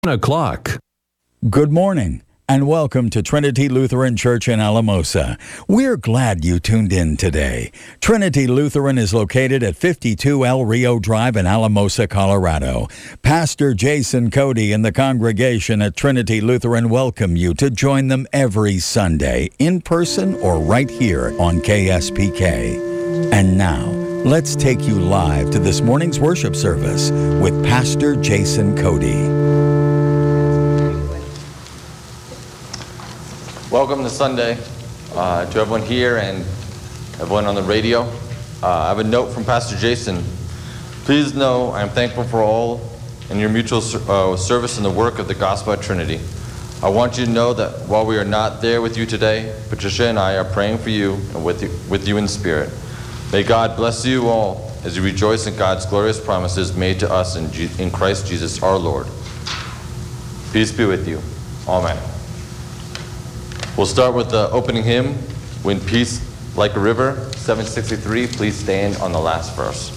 o'clock. Good morning and welcome to Trinity Lutheran Church in Alamosa. We're glad you tuned in today. Trinity Lutheran is located at 52 El Rio Drive in Alamosa, Colorado. Pastor Jason Cody and the congregation at Trinity Lutheran welcome you to join them every Sunday, in person or right here on KSPK. And now, let's take you live to this morning's worship service with Pastor Jason Cody. Welcome to Sunday to everyone here and everyone on the radio. I have a note from Pastor Jason. Please know I am thankful for all and your mutual service in the work of the Gospel at Trinity. I want you to know that while we are not there with you today, Patricia and I are praying for you and with you in spirit. May God bless you all as you rejoice in God's glorious promises made to us in Christ Jesus our Lord. Peace be with you. Amen. We'll start with the opening hymn, When Peace Like a River, 763. Please stand on the last verse.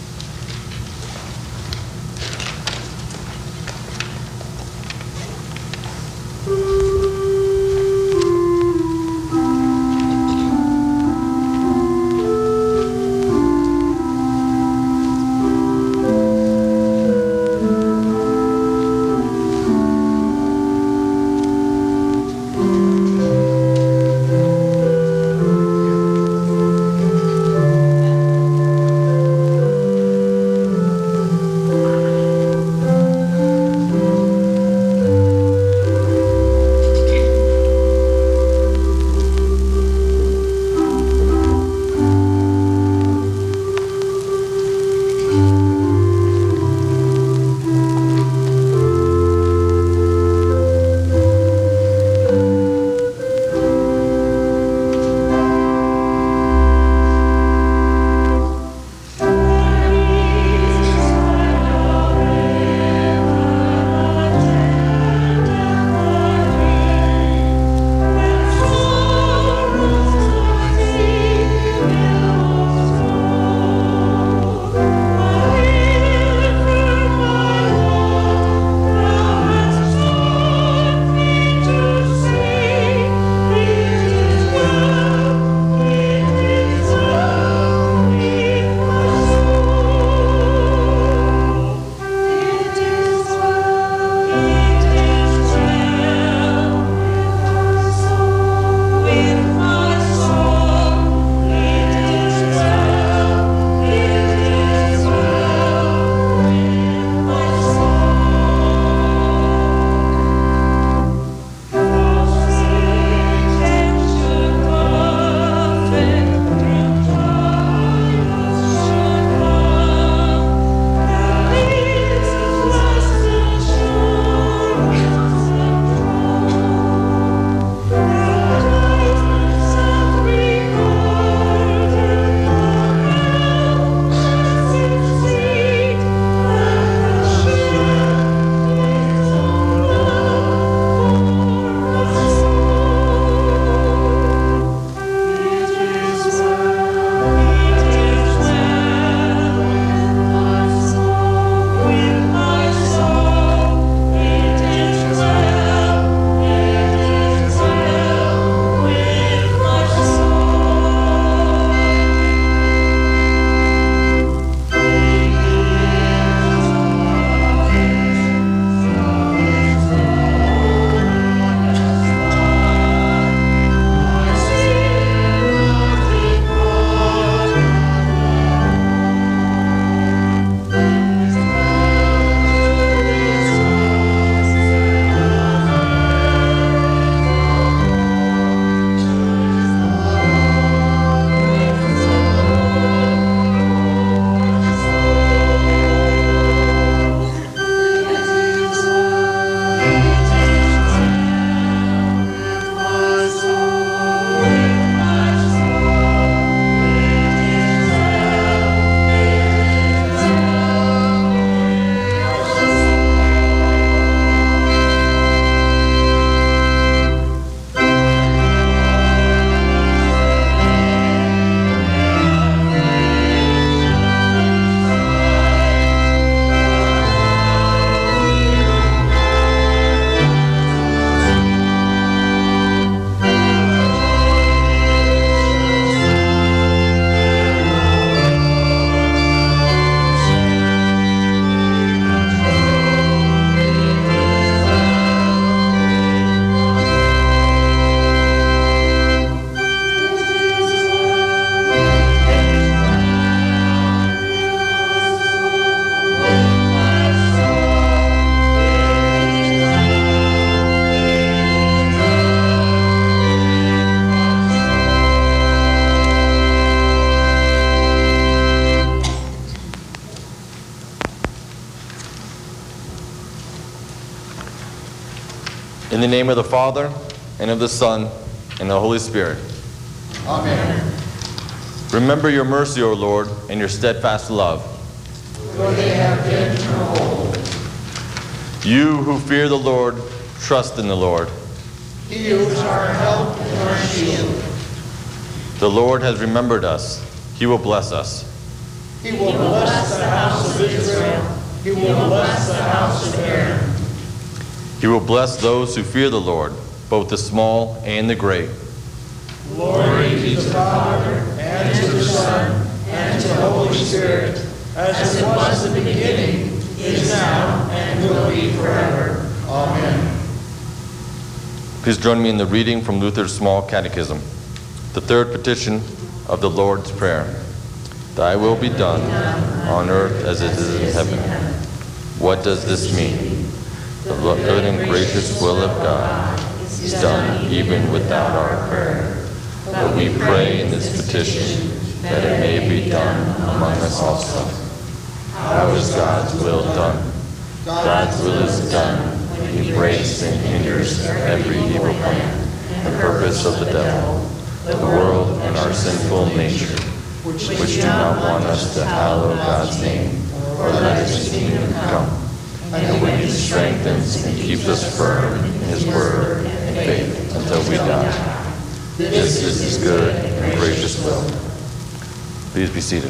In the name of the Father, and of the Son, and the Holy Spirit. Amen. Remember your mercy, O Lord, and your steadfast love. For they have been from old. You who fear the Lord, trust in the Lord. He who is our help and our shield. The Lord has remembered us. He will bless us. He will bless the house of Israel. He will bless the house of Aaron. He will bless those who fear the Lord, both the small and the great. Glory to the Father, and to the Son, and to the Holy Spirit, as it was in the beginning, is now, and will be forever. Amen. Please join me in the reading from Luther's Small Catechism. The third petition of the Lord's Prayer. Thy will be done on earth as it is in heaven. What does this mean? The good and gracious will of God is done even without our prayer. But we pray in this petition that it may be done among us also. How is God's will done? God's will is done when He breaks and hinders every evil plan and purpose of the devil, the world and our sinful nature, which do not want us to hallow God's name or let His kingdom come, and when He strengthens and keeps us firm in His word and faith until we die. This is His good and gracious will. Please be seated.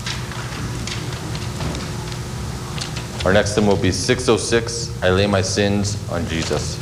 Our next hymn will be 606, I Lay My Sins on Jesus.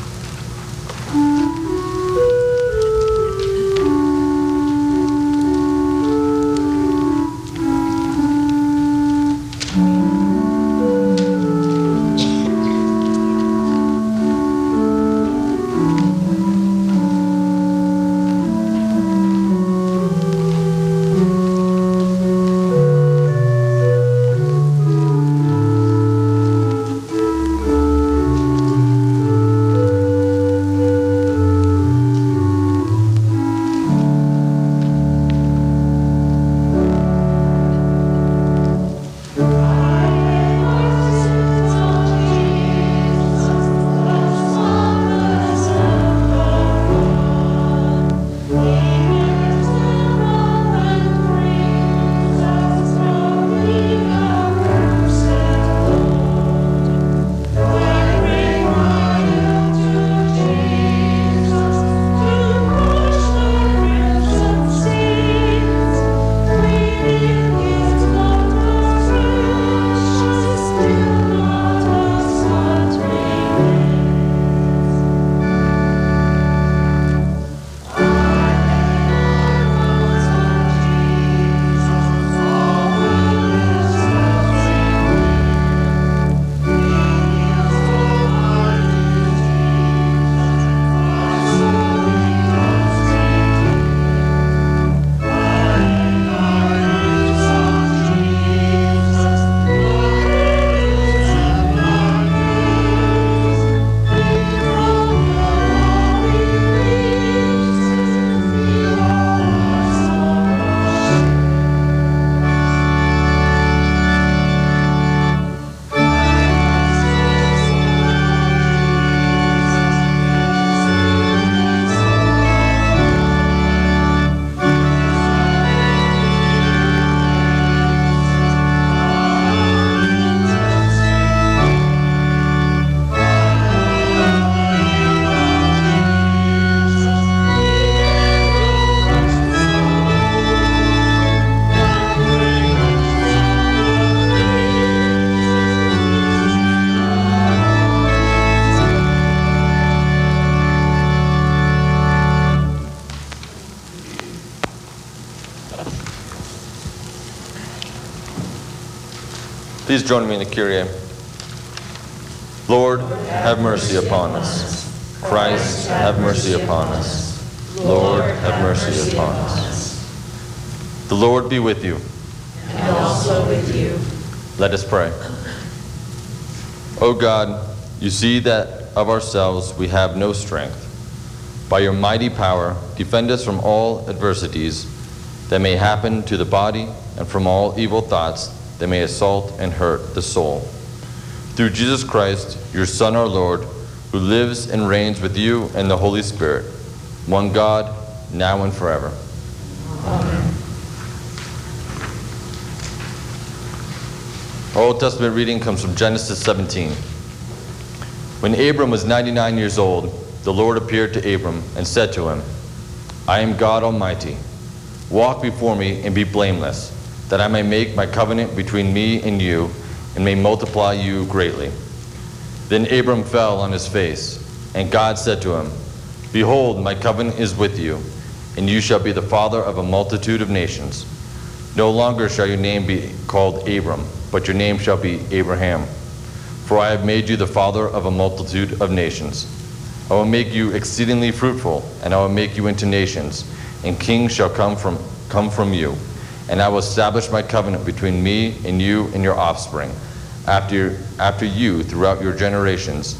Please join me in the Kyrie. Lord, have mercy upon us. Christ, have mercy upon us. Lord, have mercy upon us. The Lord be with you. And also with you. Let us pray. O God, you see that of ourselves we have no strength. By your mighty power, defend us from all adversities that may happen to the body and from all evil thoughts that may assault and hurt the soul. Through Jesus Christ, your Son, our Lord, who lives and reigns with you and the Holy Spirit, one God, now and forever. Amen. Our Old Testament reading comes from Genesis 17. When Abram was 99 years old, the Lord appeared to Abram and said to him, I am God Almighty. Walk before me and be blameless, that I may make my covenant between me and you, and may multiply you greatly. Then Abram fell on his face, and God said to him, Behold, my covenant is with you, and you shall be the father of a multitude of nations. No longer shall your name be called Abram, but your name shall be Abraham. For I have made you the father of a multitude of nations. I will make you exceedingly fruitful, and I will make you into nations, and kings shall come from you. And I will establish my covenant between me and you and your offspring, after you throughout your generations,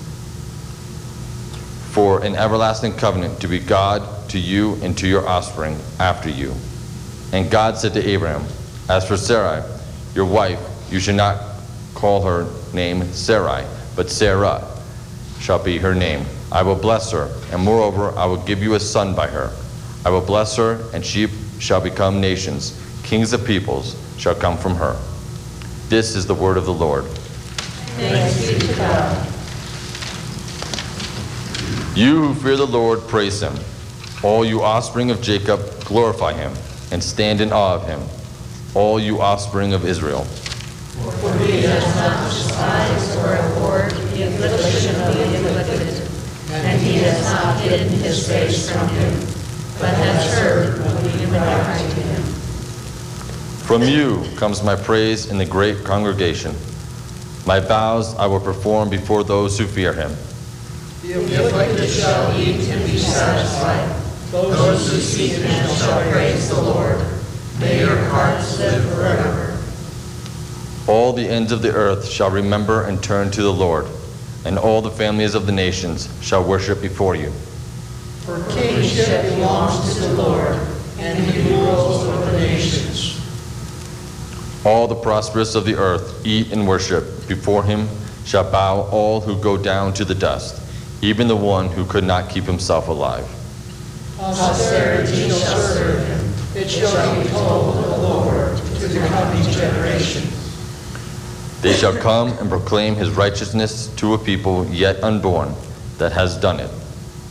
for an everlasting covenant to be God to you and to your offspring after you. And God said to Abraham, As for Sarai, your wife, you should not call her name Sarai, but Sarah shall be her name. I will bless her, and moreover I will give you a son by her. I will bless her, and she shall become nations. Kings of peoples shall come from her. This is the word of the Lord. Thanks be to God. You who fear the Lord, praise him. All you offspring of Jacob, glorify him, and stand in awe of him. All you offspring of Israel. For he has not despised or abhorred the affliction of the afflicted, and he has not hidden his face from him, but has heard when we cry to him. From you comes my praise in the great congregation. My vows I will perform before those who fear him. The afflicted shall eat and be satisfied. Those who seek him shall praise the Lord. May your hearts live forever. All the ends of the earth shall remember and turn to the Lord, and all the families of the nations shall worship before you. For kingship belongs to the Lord, and he rules over the nations. All the prosperous of the earth eat and worship. Before him shall bow all who go down to the dust, even the one who could not keep himself alive. Posterity shall serve him. It shall be told of the Lord to the coming generation. They shall come and proclaim his righteousness to a people yet unborn that has done it.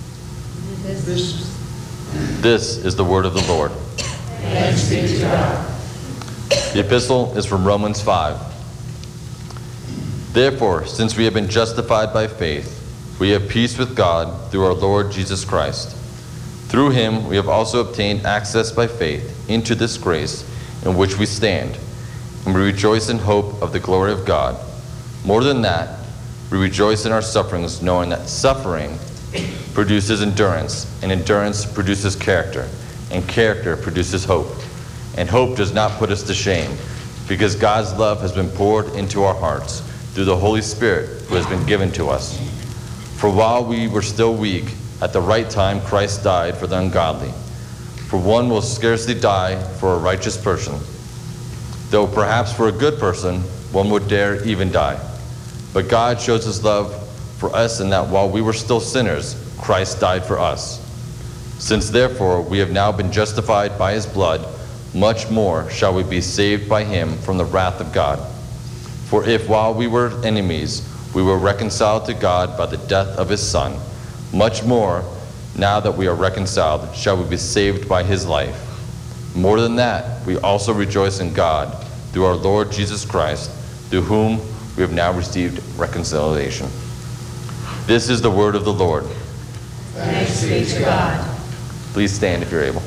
This is the word of the Lord. Thanks be to God. The epistle is from Romans 5. Therefore, since we have been justified by faith, we have peace with God through our Lord Jesus Christ. Through him we have also obtained access by faith into this grace in which we stand, and we rejoice in hope of the glory of God. More than that, we rejoice in our sufferings, knowing that suffering produces endurance, and endurance produces character, and character produces hope. And hope does not put us to shame, because God's love has been poured into our hearts through the Holy Spirit who has been given to us. For while we were still weak, at the right time Christ died for the ungodly. For one will scarcely die for a righteous person, though perhaps for a good person one would dare even die. But God shows his love for us in that while we were still sinners, Christ died for us. Since therefore we have now been justified by his blood, much more shall we be saved by him from the wrath of God. For if while we were enemies, we were reconciled to God by the death of his Son, much more, now that we are reconciled, shall we be saved by his life. More than that, we also rejoice in God through our Lord Jesus Christ, through whom we have now received reconciliation. This is the word of the Lord. Thanks be to God. Please stand if you're able.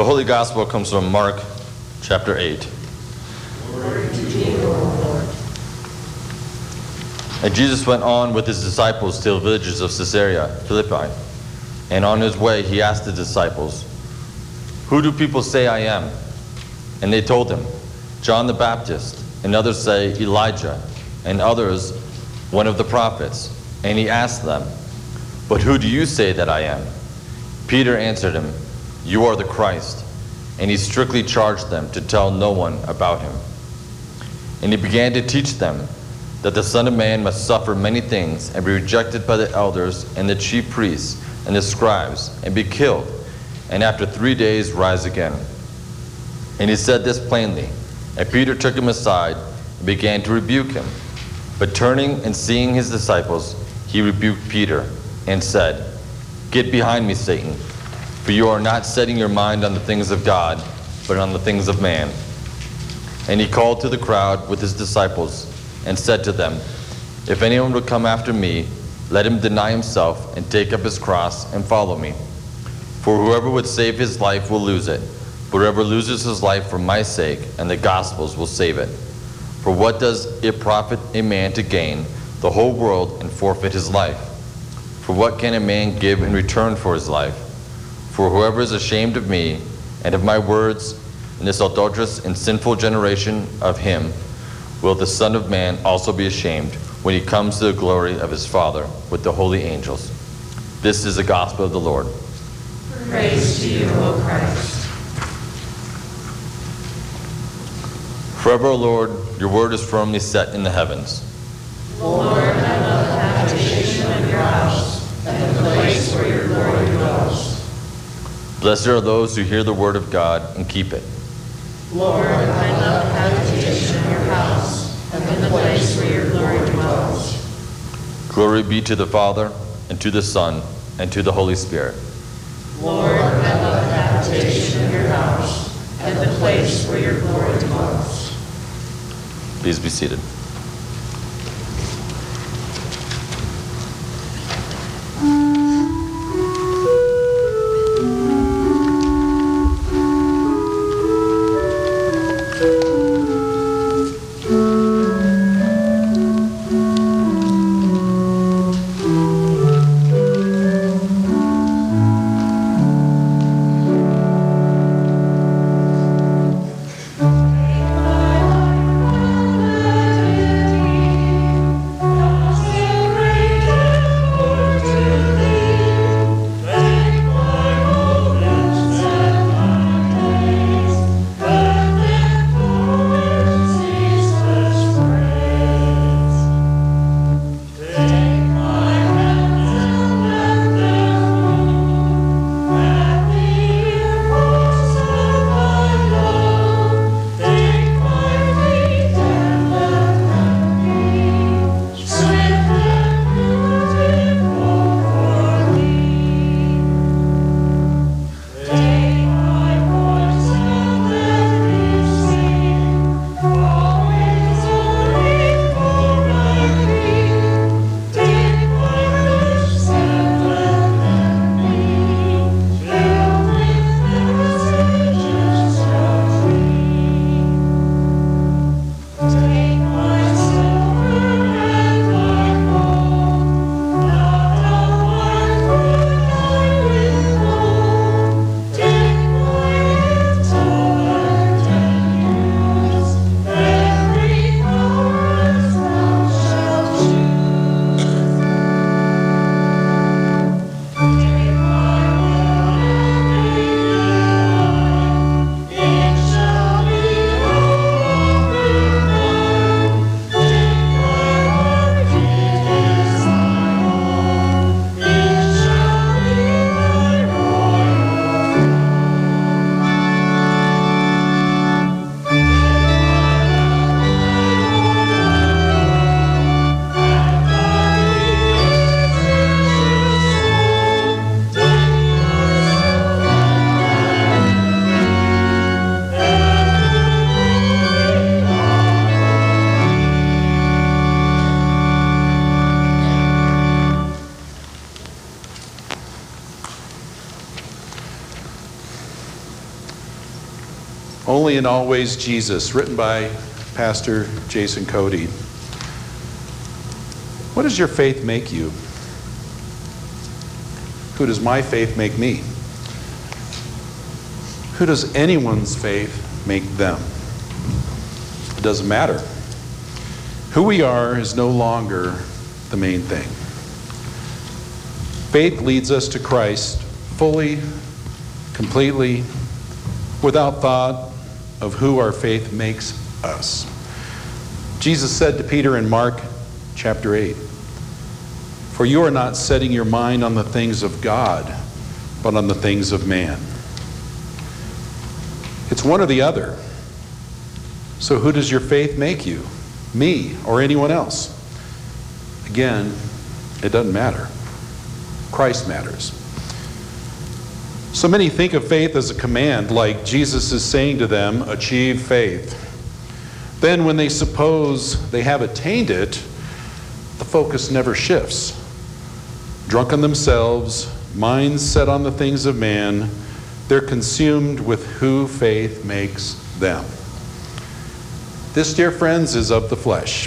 The Holy Gospel comes from Mark chapter 8. And Jesus went on with his disciples to the villages of Caesarea Philippi. And on his way he asked the disciples, "Who do people say I am?" And they told him, "John the Baptist, and others say Elijah, and others one of the prophets." And he asked them, "But who do you say that I am?" Peter answered him, "You are the Christ." And he strictly charged them to tell no one about him. And he began to teach them that the Son of Man must suffer many things and be rejected by the elders and the chief priests and the scribes and be killed, and after 3 days rise again. And he said this plainly. And Peter took him aside and began to rebuke him. But turning and seeing his disciples, he rebuked Peter and said, "Get behind me, Satan, for you are not setting your mind on the things of God, but on the things of man." And he called to the crowd with his disciples and said to them, "If anyone would come after me, let him deny himself and take up his cross and follow me. For whoever would save his life will lose it, but whoever loses his life for my sake and the gospel's will save it. For what does it profit a man to gain the whole world and forfeit his life? For what can a man give in return for his life? For whoever is ashamed of me and of my words in this adulterous and sinful generation, of him will the Son of Man also be ashamed when he comes to the glory of his Father with the holy angels." This is the gospel of the Lord. Praise to you, O Christ. Forever, O Lord, your word is firmly set in the heavens. Lord, I love the habitation of your house and the place where your glory dwells. Blessed are those who hear the word of God and keep it. Lord, I love the habitation of your house and the place where your glory dwells. Glory be to the Father, and to the Son, and to the Holy Spirit. Lord, I love the habitation of your house and the place where your glory dwells. Please be seated. Take my life, Only and Always Jesus, written by Pastor Jason Cody. What does your faith make you? Who does my faith make me? Who does anyone's faith make them? It doesn't matter. Who we are is no longer the main thing. Faith leads us to Christ fully, completely, without thought of who our faith makes us. Jesus said to Peter in Mark chapter 8, "For you are not setting your mind on the things of God, but on the things of man." It's one or the other. So who does your faith make you? Me or anyone else? Again, it doesn't matter. Christ matters. So many think of faith as a command, like Jesus is saying to them, achieve faith. Then when they suppose they have attained it, the focus never shifts. Drunk on themselves, minds set on the things of man, they're consumed with who faith makes them. This, dear friends, is of the flesh.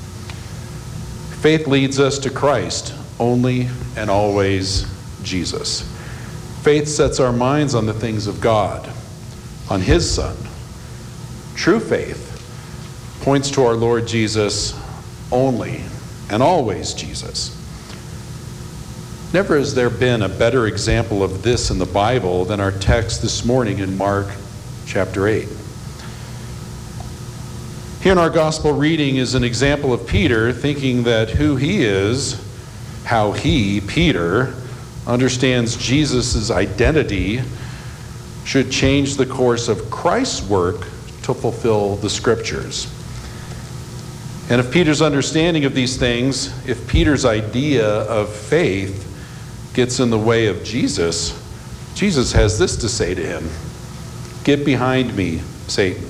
Faith leads us to Christ, only and always Jesus. Faith sets our minds on the things of God, on His Son. True faith points to our Lord Jesus, only and always Jesus. Never has there been a better example of this in the Bible than our text this morning in Mark chapter 8. Here in our gospel reading is an example of Peter thinking that who he is, how he, Peter, understands Jesus' identity should change the course of Christ's work to fulfill the Scriptures. And if Peter's understanding of these things, if Peter's idea of faith gets in the way of Jesus, Jesus has this to say to him: "Get behind me, Satan."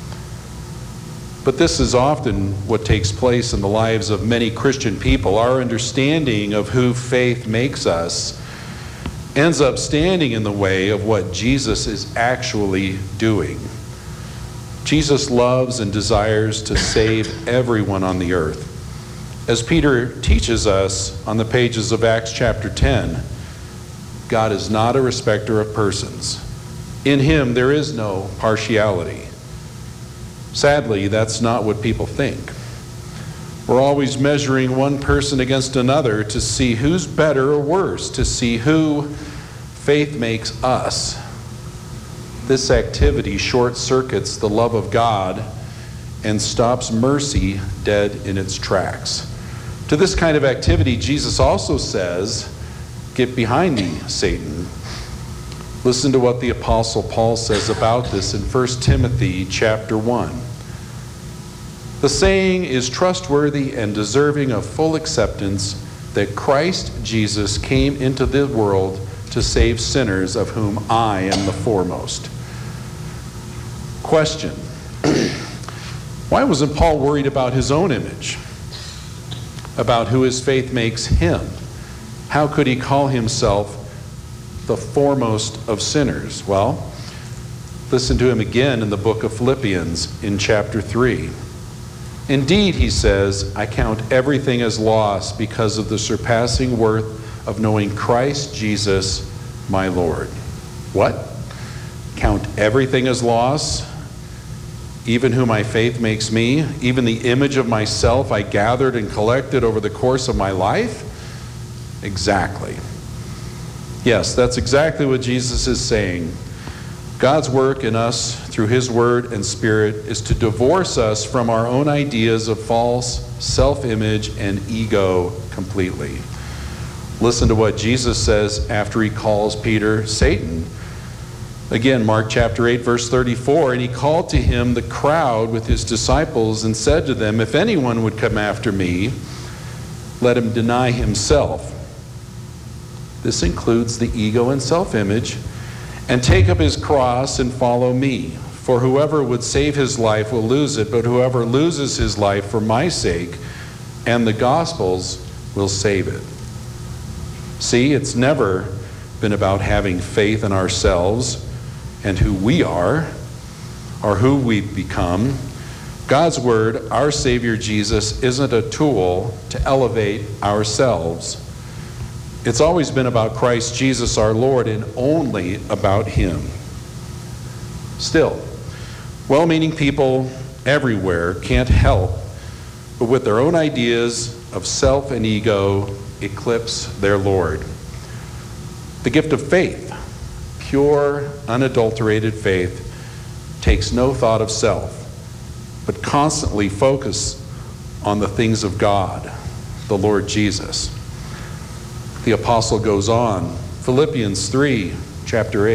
But this is often what takes place in the lives of many Christian people. Our understanding of who faith makes us ends up standing in the way of what Jesus is actually doing. Jesus loves and desires to save everyone on the earth. As Peter teaches us on the pages of Acts chapter 10, God is not a respecter of persons. In Him there is no partiality. Sadly, that's not what people think. We're always measuring one person against another to see who's better or worse, to see who faith makes us. This activity short-circuits the love of God and stops mercy dead in its tracks. To this kind of activity, Jesus also says, "Get behind me, Satan." Listen to what the Apostle Paul says about this in 1 Timothy chapter 1. "The saying is trustworthy and deserving of full acceptance, that Christ Jesus came into the world to save sinners, of whom I am the foremost." Question: why wasn't Paul worried about his own image? About who his faith makes him? How could he call himself the foremost of sinners? Well, listen to him again in the book of Philippians in chapter 3. "Indeed," he says, "I count everything as loss because of the surpassing worth of knowing Christ Jesus, my Lord." What? Count everything as loss? Even who my faith makes me? Even the image of myself I gathered and collected over the course of my life? Exactly. Yes, that's exactly what Jesus is saying. God's work in us through His Word and Spirit is to divorce us from our own ideas of false self-image and ego completely. Listen to what Jesus says after He calls Peter Satan. Again, Mark chapter 8, verse 34, "And He called to Him the crowd with His disciples and said to them, 'If anyone would come after me, let him deny himself.'" This includes the ego and self-image, "and take up his cross and follow me. For whoever would save his life will lose it, but whoever loses his life for my sake and the gospel's will save it." See, it's never been about having faith in ourselves and who we are. or who we've become. God's Word, our Savior Jesus, isn't a tool to elevate ourselves. It's always been about Christ Jesus our Lord and only about Him. Still, well-meaning people everywhere can't help but with their own ideas of self and ego eclipse their Lord. The gift of faith, pure, unadulterated faith, takes no thought of self, but constantly focus on the things of God, the Lord Jesus. The apostle goes on, Philippians 3, chapter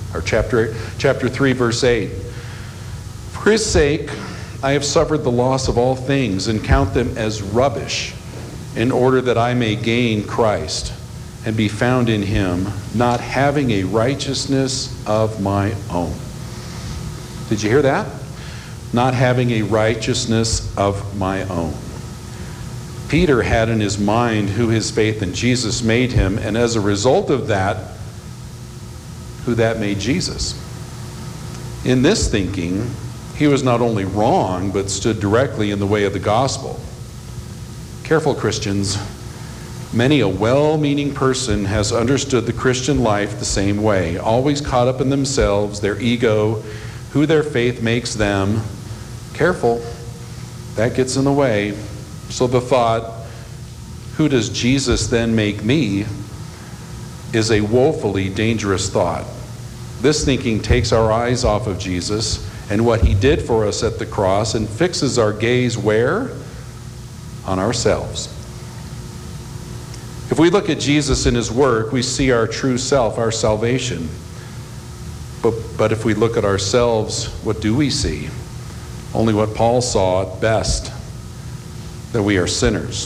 3, verse 8. For his sake, I have suffered the loss of all things and count them as rubbish, in order that I may gain Christ and be found in him, not having a righteousness of my own. Did you hear that? Not having a righteousness of my own. Peter had in his mind who his faith in Jesus made him, and as a result of that, who that made Jesus. In this thinking, he was not only wrong, but stood directly in the way of the gospel. Careful, Christians. Many a well-meaning person has understood the Christian life the same way, always caught up in themselves, their ego, who their faith makes them. Careful, that gets in the way. So the thought, who does Jesus then make me, is a woefully dangerous thought. This thinking takes our eyes off of Jesus and what he did for us at the cross and fixes our gaze where? On ourselves. If we look at Jesus and his work, we see our true self, our salvation. But if we look at ourselves, what do we see? Only what Paul saw at best, that we are sinners.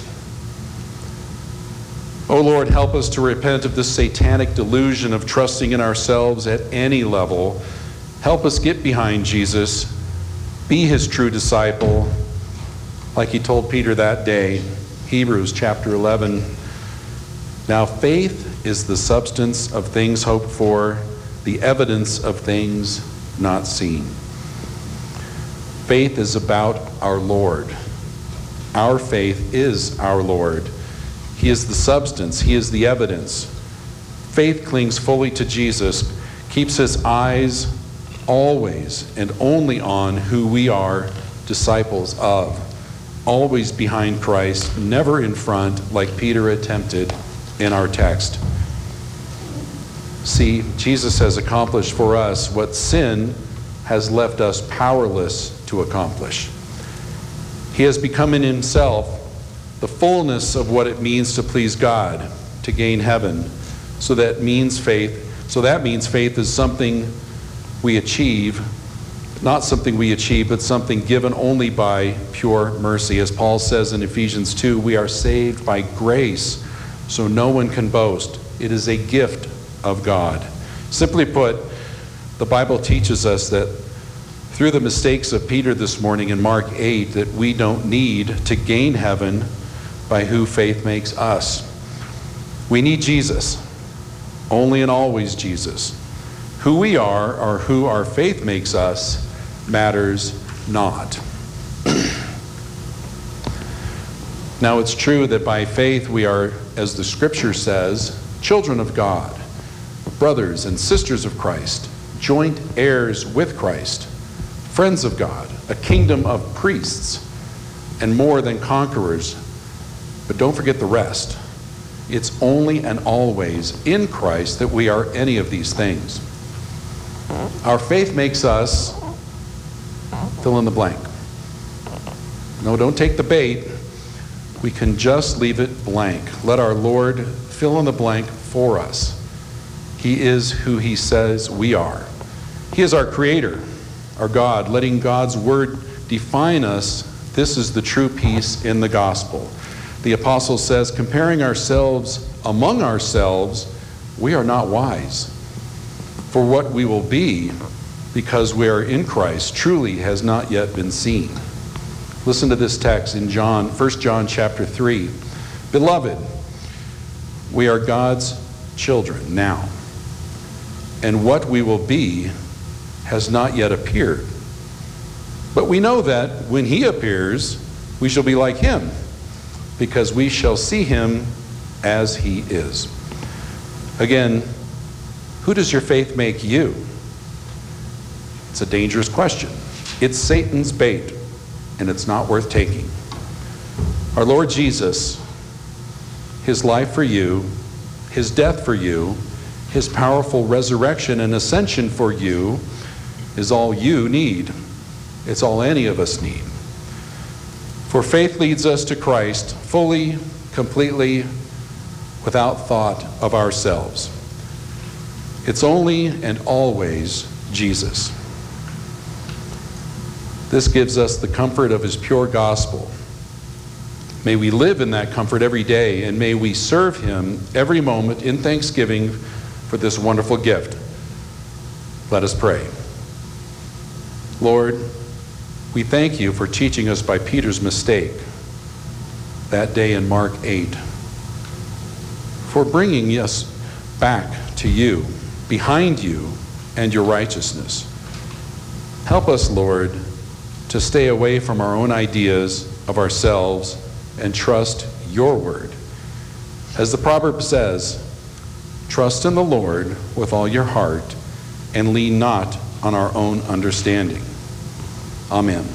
Oh Lord, help us to repent of this satanic delusion of trusting in ourselves at any level. Help us get behind Jesus, be his true disciple, like he told Peter that day, Hebrews chapter 11. Now faith is the substance of things hoped for, the evidence of things not seen. Faith is about our Lord. Our faith is our Lord. He is the substance. He is the evidence. Faith clings fully to Jesus, keeps his eyes always and only on who we are disciples of. Always behind Christ, never in front, like Peter attempted in our text. See, Jesus has accomplished for us what sin has left us powerless to accomplish. He has become in himself the fullness of what it means to please God, to gain heaven. So that means faith is something we achieve, not something we achieve, but something given only by pure mercy. As Paul says in Ephesians 2, we are saved by grace, so no one can boast. It is a gift of God. Simply put, the Bible teaches us that through the mistakes of Peter this morning in Mark 8, that we don't need to gain heaven by who faith makes us. We need Jesus, only and always Jesus. Who we are or who our faith makes us matters not. Now it's true that by faith we are, as the scripture says, children of God, brothers and sisters of Christ, joint heirs with Christ, friends of God, a kingdom of priests, and more than conquerors. But don't forget the rest. It's only and always in Christ that we are any of these things. Our faith makes us fill in the blank. No, don't take the bait. We can just leave it blank. Let our Lord fill in the blank for us. He is who he says we are. He is our creator, our God. Letting God's word define us, this is the true peace in the gospel. The apostle says, comparing ourselves among ourselves, we are not wise. For what we will be, because we are in Christ, truly has not yet been seen. Listen to this text in 1 John chapter 3. Beloved, we are God's children now, and what we will be has not yet appeared. But we know that when he appears, we shall be like him, because we shall see him as he is. Again, who does your faith make you? It's a dangerous question. It's Satan's bait, and it's not worth taking. Our Lord Jesus, his life for you, his death for you, his powerful resurrection and ascension for you is all you need. It's all any of us need. For faith leads us to Christ fully, completely, without thought of ourselves. It's only and always Jesus. This gives us the comfort of his pure gospel. May we live in that comfort every day, and may we serve him every moment in thanksgiving for this wonderful gift. Let us pray. Lord, we thank you for teaching us by Peter's mistake that day in Mark 8, for bringing us back to you, behind you, and your righteousness. Help us, Lord, to stay away from our own ideas of ourselves and trust your word. As the proverb says, trust in the Lord with all your heart and lean not on our own understanding. Amen.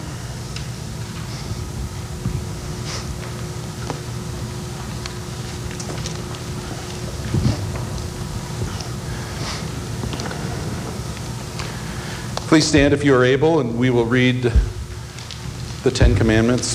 Please stand if you are able, and we will read the Ten Commandments.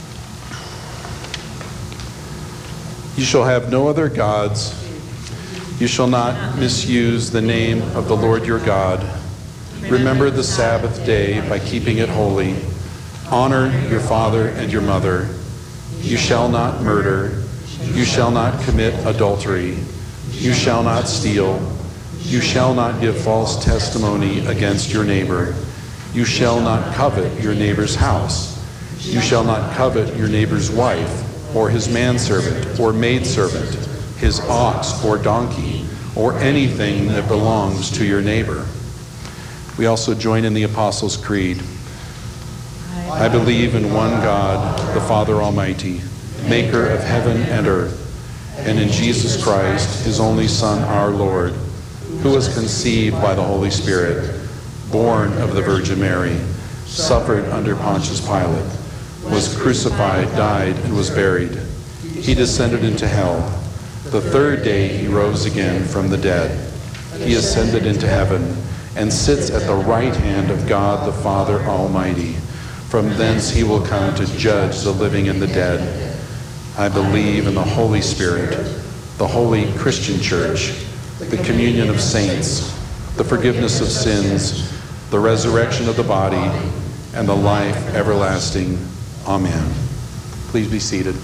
You shall have no other gods. You shall not misuse the name of the Lord your God. Remember the Sabbath day by keeping it holy. Honor your father and your mother. You shall not murder. You shall not commit adultery. You shall not steal. You shall not give false testimony against your neighbor. You shall not covet your neighbor's house. You shall not covet your neighbor's wife, or his manservant, or maidservant, his ox or donkey, or anything that belongs to your neighbor. We also join in the Apostles' Creed. I believe in one God, the Father Almighty, maker of heaven and earth, and in Jesus Christ, his only Son, our Lord, who was conceived by the Holy Spirit, born of the Virgin Mary, suffered under Pontius Pilate, was crucified, died, and was buried. He descended into hell. The third day he rose again from the dead. He ascended into heaven and sits at the right hand of God the Father Almighty. From thence he will come to judge the living and the dead. I believe in the Holy Spirit, the holy Christian church, the communion of saints, the forgiveness of sins, the resurrection of the body, and the life everlasting. Amen. Please be seated.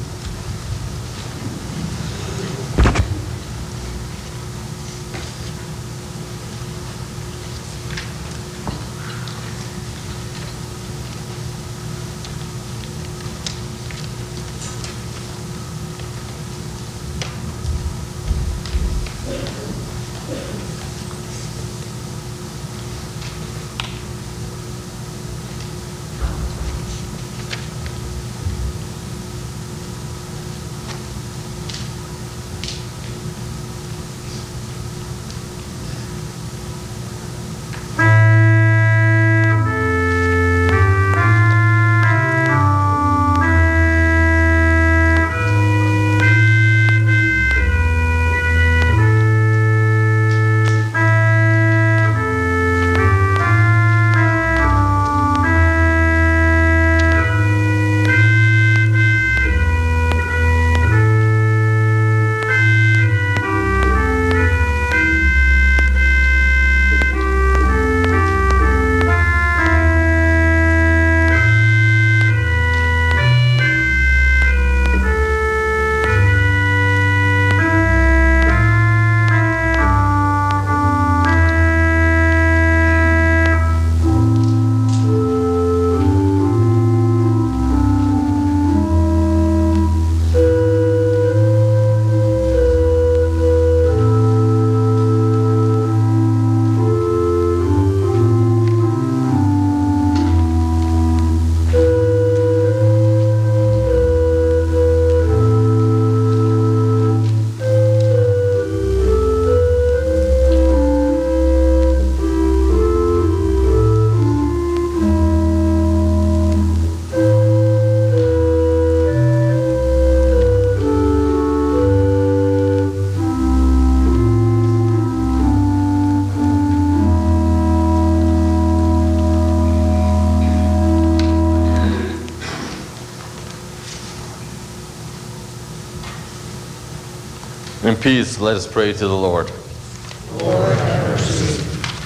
In peace, let us pray to the Lord. Lord, have mercy.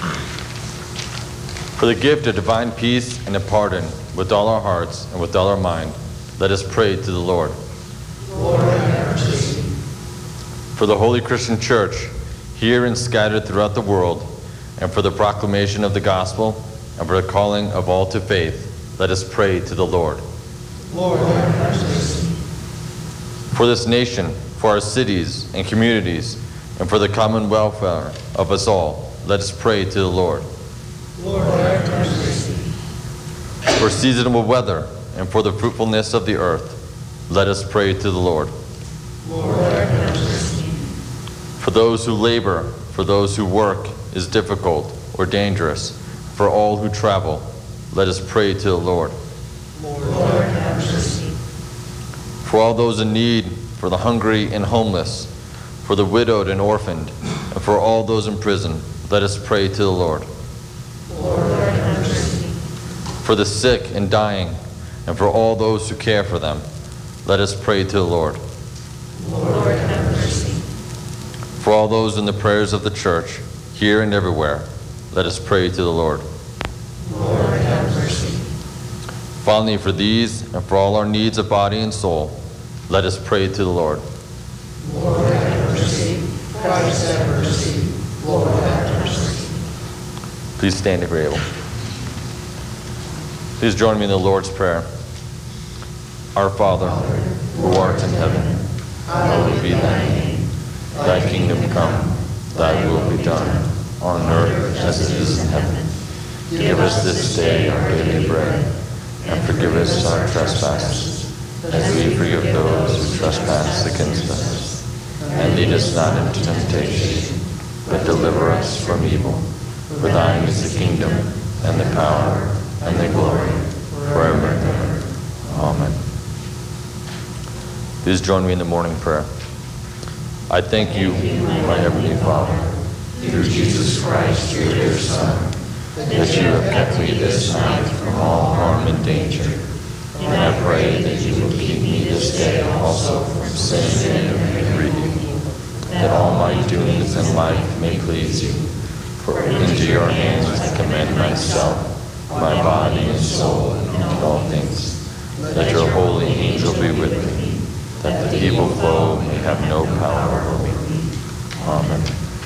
For the gift of divine peace and a pardon with all our hearts and with all our mind, let us pray to the Lord. Lord, have mercy. For the Holy Christian Church, here and scattered throughout the world, and for the proclamation of the gospel, and for the calling of all to faith, let us pray to the Lord. Lord, have mercy. For this nation, for our cities and communities, and for the common welfare of us all, let us pray to the Lord. Lord, have mercy. For seasonable weather, and for the fruitfulness of the earth, let us pray to the Lord. Lord, have mercy. For those who labor, for those who work is difficult or dangerous, for all who travel, let us pray to the Lord. Lord, have mercy. For all those in need, for the hungry and homeless, for the widowed and orphaned, and for all those in prison, let us pray to the Lord. Lord, have mercy. For the sick and dying, and for all those who care for them, let us pray to the Lord. Lord, have mercy. For all those in the prayers of the church, here and everywhere, let us pray to the Lord. Lord, have mercy. Finally, for these and for all our needs of body and soul, let us pray to the Lord. Lord, have mercy. Christ, have mercy. Lord, have mercy. Please stand if you're able. Please join me in the Lord's Prayer. Our Father, who art in heaven, hallowed be thy name. Thy kingdom come, thy will be done, on earth as it is in heaven. Give us this day our daily bread, and forgive us our trespasses, as we forgive those who trespass against us. And lead us not into temptation, but deliver us from evil. For thine is the kingdom, and the power, and the glory, forever and ever. Amen. Please join me in the morning prayer. I thank you, my heavenly Father, through Jesus Christ, your dear Son, that you have kept me this night from all harm and danger. And I pray that you will keep me this day also from sin and greed, that all my doings in life may please you. For into your hands I commend myself, my body and soul, and all things. Let your holy angel be with me, that the evil foe may have no power over me. Amen.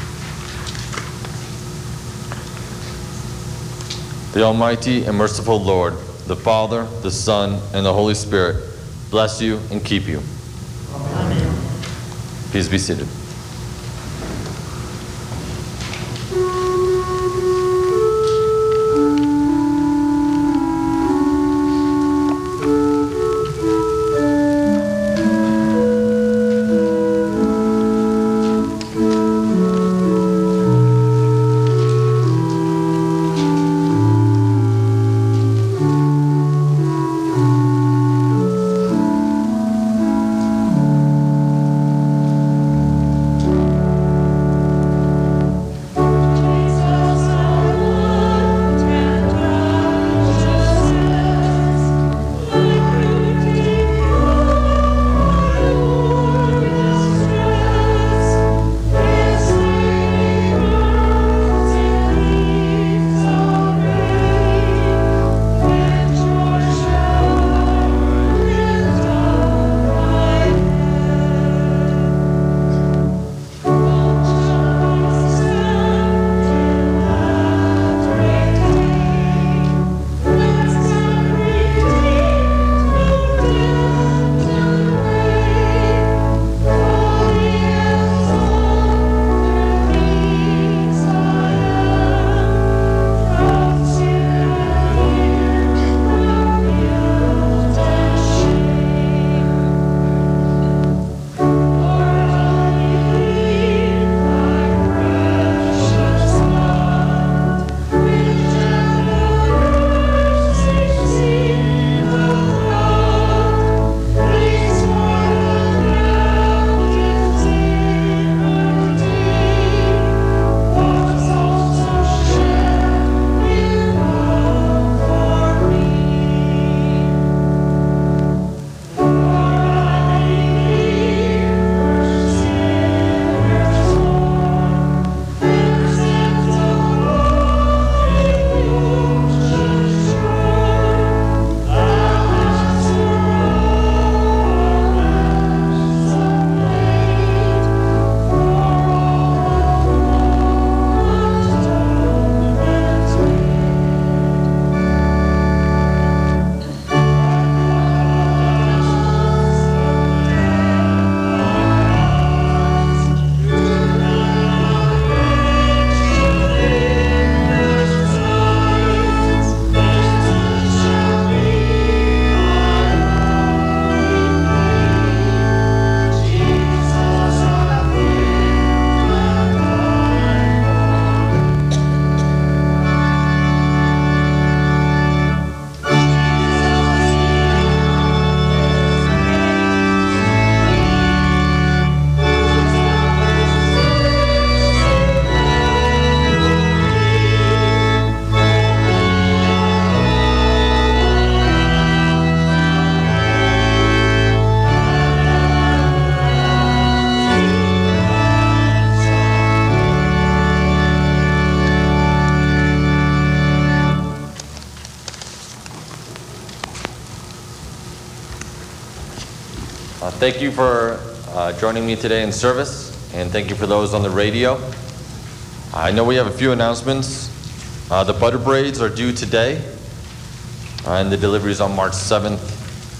The Almighty and merciful Lord, the Father, the Son, and the Holy Spirit, bless you and keep you. Amen. Please be seated. Thank you for joining me today in service, and thank you for those on the radio. I know we have a few announcements. The butter braids are due today, and the delivery is on March 7th.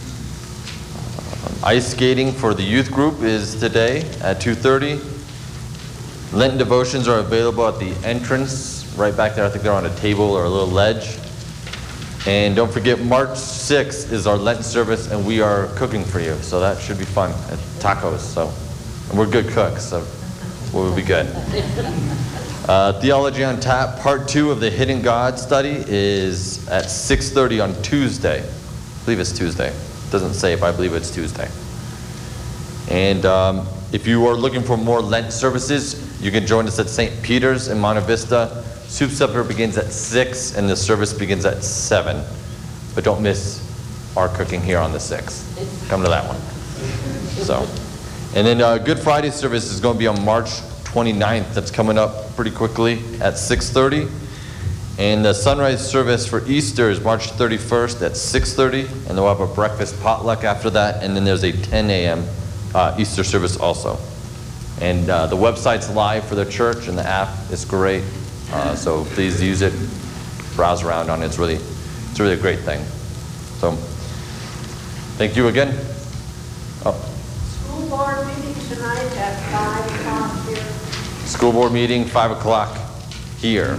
Ice skating for the youth group is today at 2:30. Lenten devotions are available at the entrance, right back there. I think they're on a table or a little ledge. And don't forget, March 6th is our Lenten service, and we are cooking for you, so that should be fun. Tacos, so and we're good cooks, so we'll be good. Theology on Tap, Part 2 of the Hidden God study is at 6:30 on Tuesday. I believe it's Tuesday. It doesn't say, but I believe it's Tuesday. And if you are looking for more Lent services, you can join us at St. Peter's in Monte Vista. Soup supper begins at 6 and the service begins at 7. But don't miss our cooking here on the 6th. Come to that one. So, and then Good Friday service is going to be on March 29th. That's coming up pretty quickly at 6:30. And the sunrise service for Easter is March 31st at 6:30. And then we'll have a breakfast potluck after that. And then there's a 10 a.m. Easter service also. And the website's live for the church, and the app is great. So please use it, browse around on it. It's really a great thing. So thank you again. School board meeting tonight at 5 o'clock here. School board meeting, 5 o'clock here.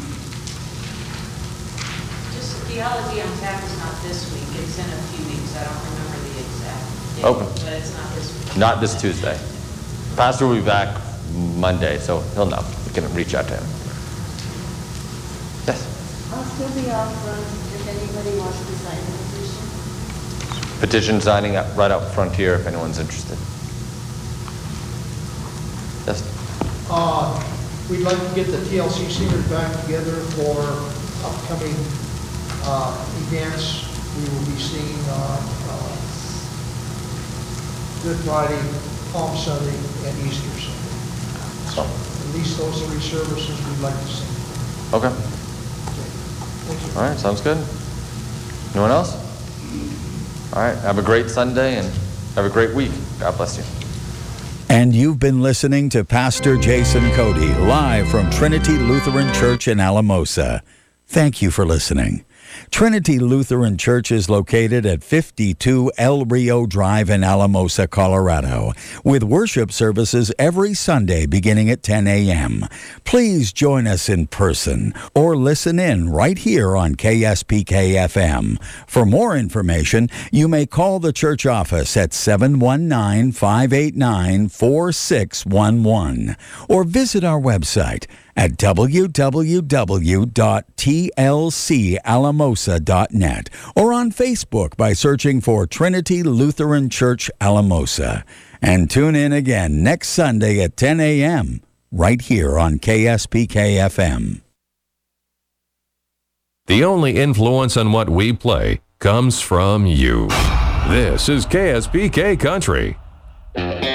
Just theology on tap is not this week. It's in a few weeks. I don't remember the exact date. Okay. But it's not this week. Not this Tuesday. Pastor will be back Monday, so he'll know. We can reach out to him. Yes. I'll still be out front if anybody wants to sign a petition. Petition signing up right out front here if anyone's interested. Yes. We'd like to get the TLC singers back together for upcoming events. We will be seeing Good Friday, Palm Sunday, and Easter Sunday. So, At least those 3 services we'd like to sing. okay. Thank you. All right, sounds good. Anyone else? All right, have a great Sunday and have a great week. God bless you. And you've been listening to Pastor Jason Cody, live from Trinity Lutheran Church in Alamosa. Thank you for listening. Trinity Lutheran Church is located at 52 El Rio Drive in Alamosa, Colorado, with worship services every Sunday beginning at 10 a.m. Please join us in person or listen in right here on KSPK-FM. For more information, you may call the church office at 719-589-4611 or visit our website at www.tlcalamosa.net or on Facebook by searching for Trinity Lutheran Church Alamosa. And tune in again next Sunday at 10 a.m. right here on KSPK-FM. The only influence on what we play comes from you. This is KSPK Country.